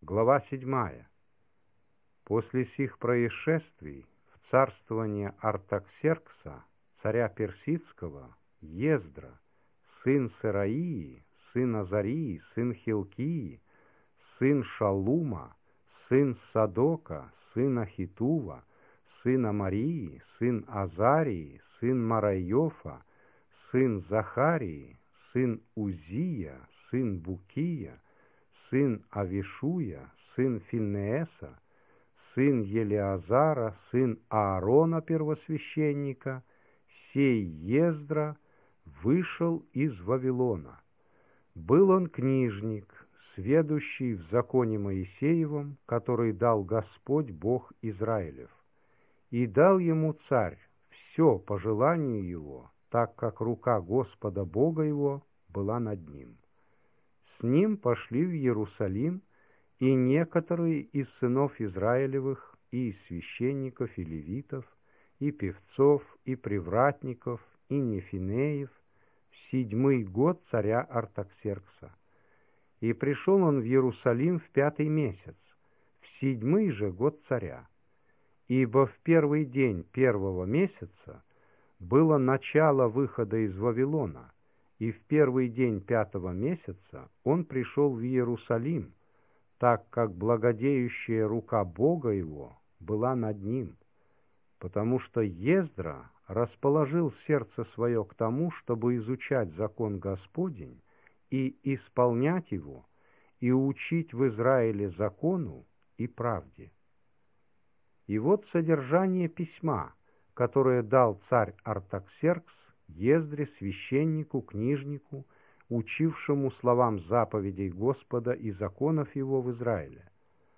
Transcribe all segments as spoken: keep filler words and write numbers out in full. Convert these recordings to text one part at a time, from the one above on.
Глава седьмая. После сих происшествий в царствование Артаксеркса, царя Персидского, Ездра, сын Сeraии, сын Азарии, сын Хилкии, сын Шалума, сын Садока, сын Ахитува, сын Амарии, сын Азарии, сын Марайофа, сын Захарии, сын Узия, сын Букия, сын Авишуя, сын Финееса, сын Елеазара, сын Аарона первосвященника, сей Ездра вышел из Вавилона. Был он книжник, сведущий в законе Моисеевом, который дал Господь Бог Израилев. И дал ему царь все по желанию его, так как рука Господа Бога его была над ним. С ним пошли в Иерусалим и некоторые из сынов Израилевых, и из священников, и левитов, и певцов, и привратников, и нефинеев, в седьмой год царя Артаксеркса. И пришел он в Иерусалим в пятый месяц, в седьмой же год царя. Ибо в первый день первого месяца было начало выхода из Вавилона, и в первый день пятого месяца он пришел в Иерусалим, так как благодеющая рука Бога его была над ним, потому что Ездра расположил сердце свое к тому, чтобы изучать закон Господень и исполнять его, и учить в Израиле закону и правде. И вот содержание письма, которое дал царь Артаксеркс Ездре, священнику, книжнику, учившему словам заповедей Господа и законов его в Израиле.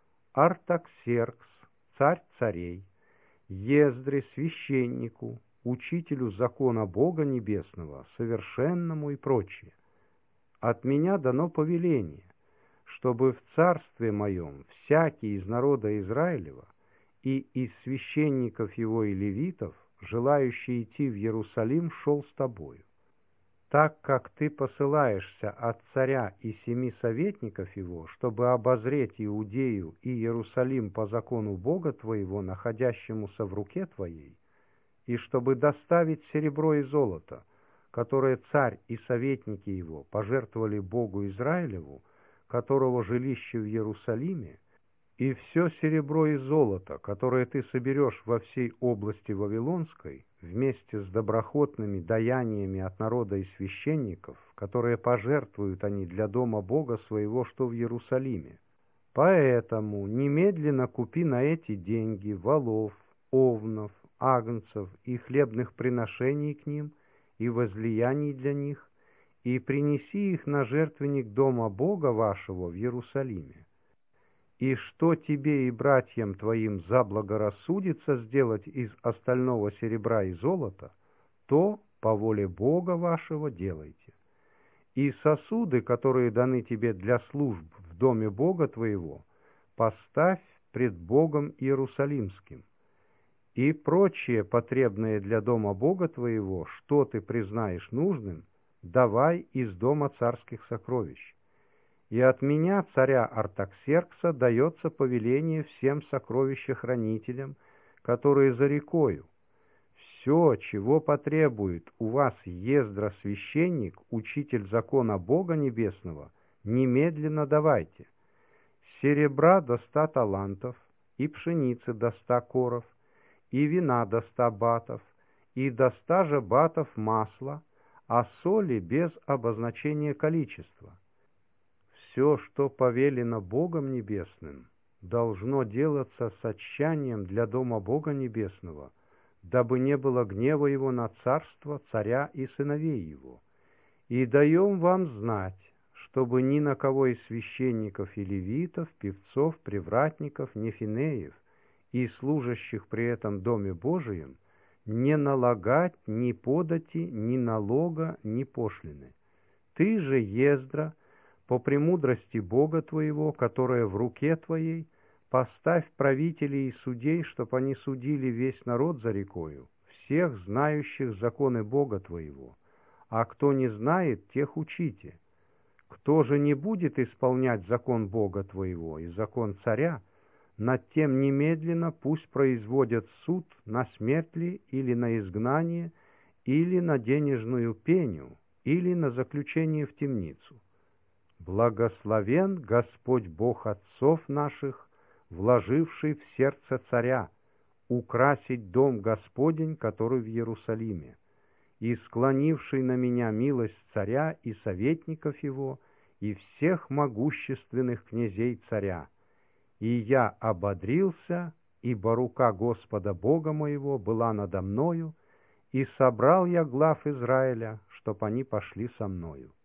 Артаксеркс, царь царей, Ездре, священнику, учителю закона Бога Небесного, совершенному и прочее. От меня дано повеление, чтобы в царстве моем всякий из народа Израилева и из священников его и левитов, желающий идти в Иерусалим, шел с тобою. Так как ты посылаешься от царя и семи советников его, чтобы обозреть Иудею и Иерусалим по закону Бога твоего, находящемуся в руке твоей, и чтобы доставить серебро и золото, которое царь и советники его пожертвовали Богу Израилеву, которого жилище в Иерусалиме, и все серебро и золото, которое ты соберешь во всей области Вавилонской, вместе с доброхотными даяниями от народа и священников, которые пожертвуют они для дома Бога своего, что в Иерусалиме. Поэтому немедленно купи на эти деньги волов, овнов, агнцев и хлебных приношений к ним, и возлияний для них, и принеси их на жертвенник дома Бога вашего в Иерусалиме. И что тебе и братьям твоим заблагорассудится сделать из остального серебра и золота, то по воле Бога вашего делайте. И сосуды, которые даны тебе для служб в доме Бога твоего, поставь пред Богом Иерусалимским. И прочее потребное для дома Бога твоего, что ты признаешь нужным, давай из дома царских сокровищ. И от меня, царя Артаксеркса, дается повеление всем сокровищехранителям, которые за рекою. Все, чего потребует у вас Ездра священник, учитель закона Бога Небесного, немедленно давайте. Серебра до ста талантов, и пшеницы до ста коров, и вина до ста батов, и до ста же батов масла, а соли без обозначения количества. Все, что повелено Богом Небесным, должно делаться с отчаянием для дома Бога Небесного, дабы не было гнева его на царство, царя и сыновей его. И даем вам знать, чтобы ни на кого из священников и левитов, певцов, привратников, нефинеев и служащих при этом доме Божием не налагать ни подати, ни налога, ни пошлины. Ты же, Ездра, по премудрости Бога твоего, которая в руке твоей, поставь правителей и судей, чтоб они судили весь народ за рекою, всех знающих законы Бога твоего, а кто не знает, тех учите. Кто же не будет исполнять закон Бога твоего и закон царя, над тем немедленно пусть производят суд, на смерть ли, или на изгнание, или на денежную пеню, или на заключение в темницу. Благословен Господь Бог отцов наших, вложивший в сердце царя украсить дом Господень, который в Иерусалиме, и склонивший на меня милость царя и советников его, и всех могущественных князей царя. И я ободрился, ибо рука Господа Бога моего была надо мною, и собрал я глав Израиля, чтоб они пошли со мною.